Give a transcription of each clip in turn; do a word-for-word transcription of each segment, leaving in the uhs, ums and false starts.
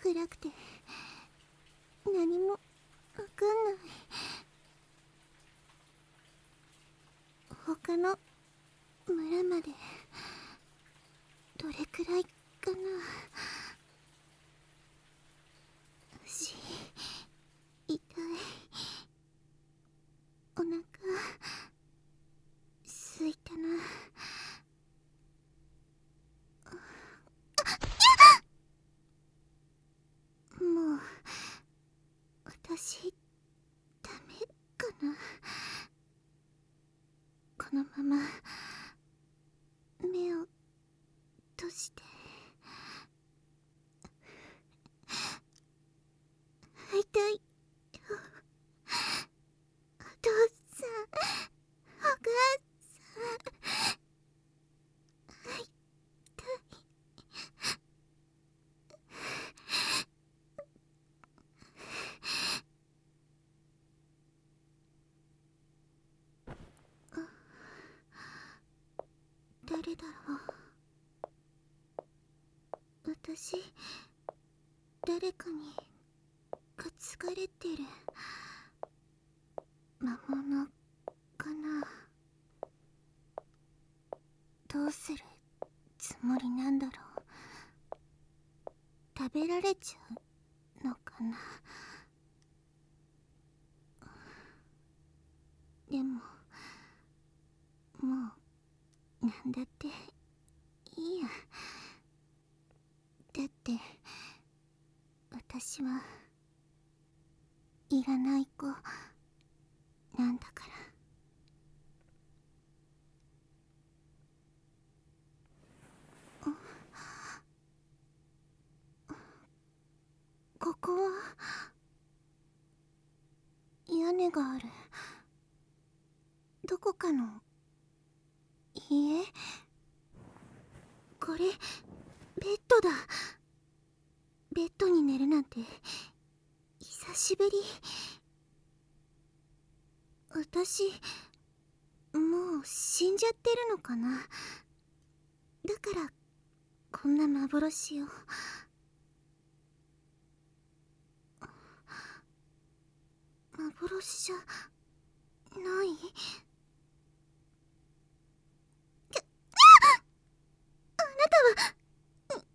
暗くて何もわかんない。他の村までどれくらいかな。足痛い。お腹すいたな。もう私ダメかな。このまま目を閉じて。会いたいよ、お父さん、お母さん。会いたい。誰だろう。私誰かに担がれてる魔物かな。どうするつもりなんだろう。食べられちゃうのかな。でももうなんだっていいや。だって私はいらない子なんだから。ここは屋根がある。どこかの家？これベッドだ。ベッドに寝るなんて久しぶり。私もう死んじゃってるのかな。だからこんな幻を。幻じゃない？きゃあなたは人間。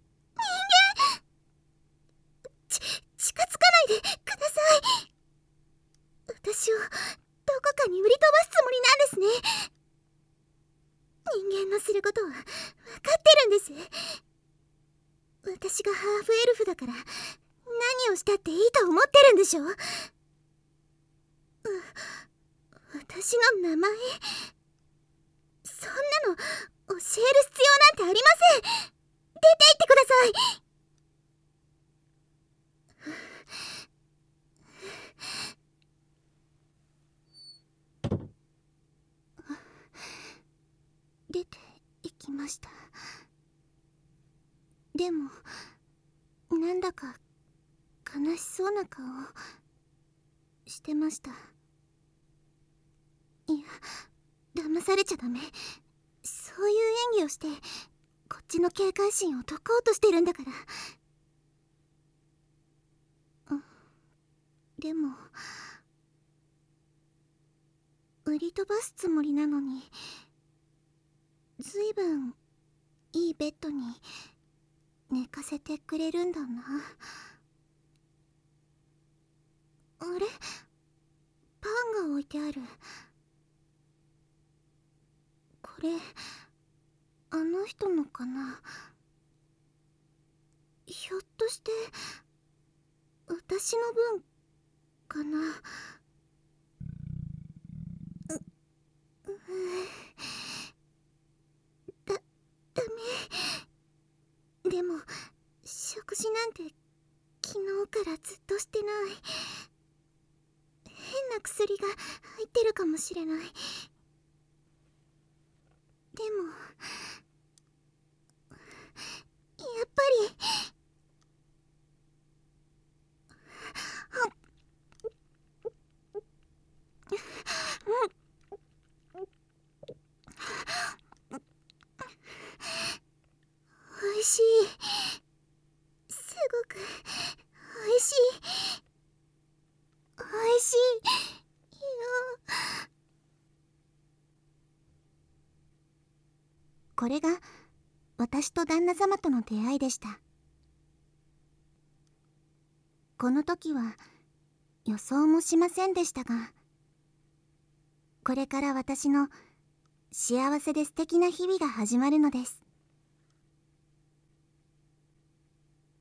ち近づかないでください。私をどこかに売り飛ばすつもりなんですね。人間のすることは分かってるんです。私がハーフエルフだから何をしたっていいと思ってるんでしょ。う私の名前そんなの教える必要なんてありません。出て行ってください。出て行きました。でもなんだか悲しそうな顔してました。いや、騙されちゃダメ。そういう演技をしてこっちの警戒心を解こうとしてるんだから。うん、でも売り飛ばすつもりなのにずいぶんいいベッドに寝かせてくれるんだな。あれ、パンが置いてある。これあの人のかな。ひょっとして私の分かな。う、うだ、ダメ。でも食事なんて昨日からずっとしてない。変な薬が入ってるかもしれない。でもやっぱりおいしい。すごくこれが私と旦那様との出会いでした。この時は予想もしませんでしたが、これから私の幸せで素敵な日々が始まるのです。